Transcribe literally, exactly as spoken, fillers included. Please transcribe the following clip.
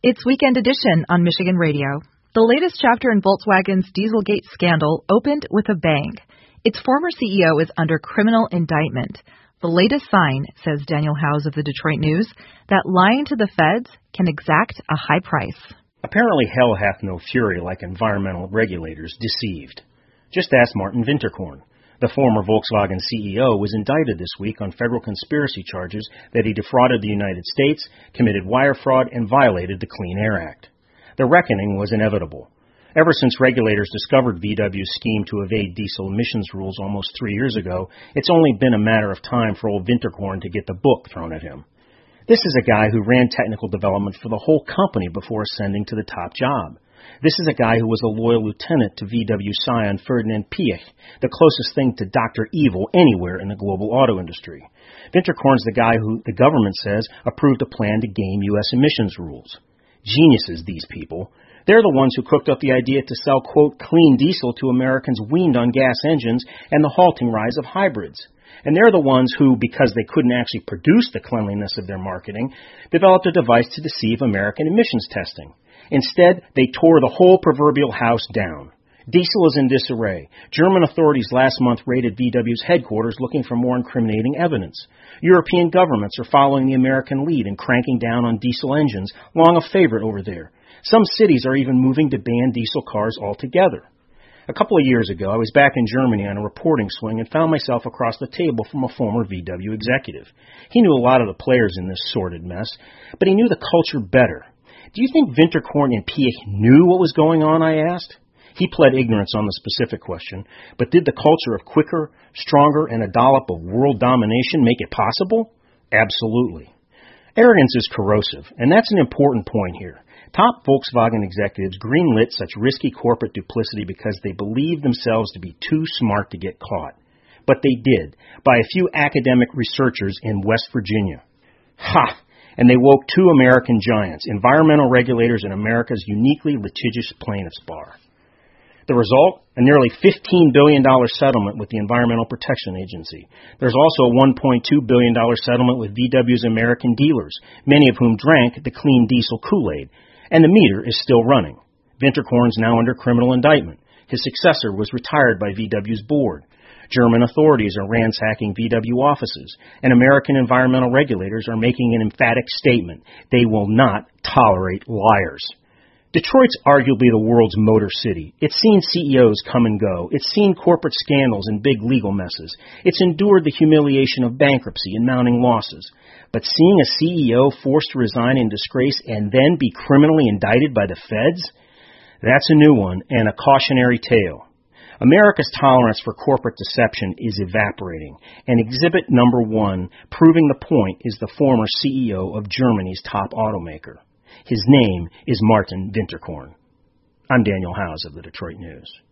It's Weekend Edition on Michigan Radio. The latest chapter in Volkswagen's Dieselgate scandal opened with a bang. Its former C E O is under criminal indictment. The latest sign, says Daniel Howes of the Detroit News, that lying to the feds can exact a high price. Apparently hell hath no fury like environmental regulators deceived. Just ask Martin Winterkorn. The former Volkswagen C E O was indicted this week on federal conspiracy charges that he defrauded the United States, committed wire fraud, and violated the Clean Air Act. The reckoning was inevitable. Ever since regulators discovered V W's scheme to evade diesel emissions rules almost three years ago, it's only been a matter of time for old Winterkorn to get the book thrown at him. This is a guy who ran technical development for the whole company before ascending to the top job. This is a guy who was a loyal lieutenant to V W scion Ferdinand Piëch, the closest thing to Doctor Evil anywhere in the global auto industry. Winterkorn's the guy who, the government says, approved a plan to game U S emissions rules. Geniuses, these people. They're the ones who cooked up the idea to sell, quote, clean diesel to Americans weaned on gas engines and the halting rise of hybrids. And they're the ones who, because they couldn't actually produce the cleanliness of their marketing, developed a device to deceive American emissions testing. Instead, they tore the whole proverbial house down. Diesel is in disarray. German authorities last month raided V W's headquarters looking for more incriminating evidence. European governments are following the American lead in cranking down on diesel engines, long a favorite over there. Some cities are even moving to ban diesel cars altogether. A couple of years ago, I was back in Germany on a reporting swing and found myself across the table from a former V W executive. He knew a lot of the players in this sordid mess, but he knew the culture better. Do you think Winterkorn and Piëch knew what was going on, I asked? He pled ignorance on the specific question, but did the culture of quicker, stronger, and a dollop of world domination make it possible? Absolutely. Arrogance is corrosive, and that's an important point here. Top Volkswagen executives greenlit such risky corporate duplicity because they believed themselves to be too smart to get caught. But they did, by a few academic researchers in West Virginia. Ha! And they woke two American giants, environmental regulators in America's uniquely litigious plaintiffs' bar. The result? A nearly fifteen billion dollars settlement with the Environmental Protection Agency. There's also a one point two billion dollars settlement with V W's American dealers, many of whom drank the clean diesel Kool-Aid. And the meter is still running. Winterkorn's now under criminal indictment. His successor was retired by V W's board. German authorities are ransacking V W offices, and American environmental regulators are making an emphatic statement. They will not tolerate liars. Detroit's arguably the world's motor city. It's seen C E Os come and go. It's seen corporate scandals and big legal messes. It's endured the humiliation of bankruptcy and mounting losses. But seeing a C E O forced to resign in disgrace and then be criminally indicted by the feds? That's a new one and a cautionary tale. America's tolerance for corporate deception is evaporating, and exhibit number one, proving the point, is the former C E O of Germany's top automaker. His name is Martin Winterkorn. I'm Daniel Howes of the Detroit News.